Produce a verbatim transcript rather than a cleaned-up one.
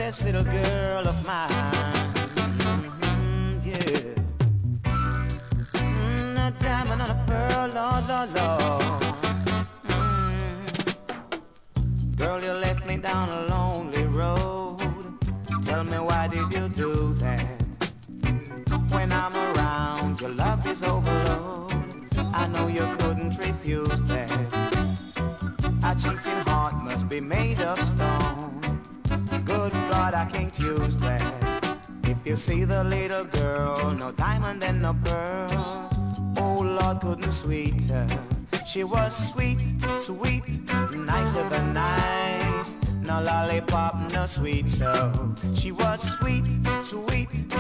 precious little girl of mine. Mm, yeah. Mm, a diamond on a pearl, Lord, Lord, Lord. Mm. Girl, you left me down a lonely road. Tell me, why did you do that? When I'm around, your love is overload. I know you couldn't refuse that. A cheating heart must be made of stone. Good God, I can't use that. If you see the little girl, no diamond and no pearl. Oh Lord, couldn't sweet her. She was sweet, sweet, nicer than nice. No lollipop, no sweet, so she was sweet, sweet.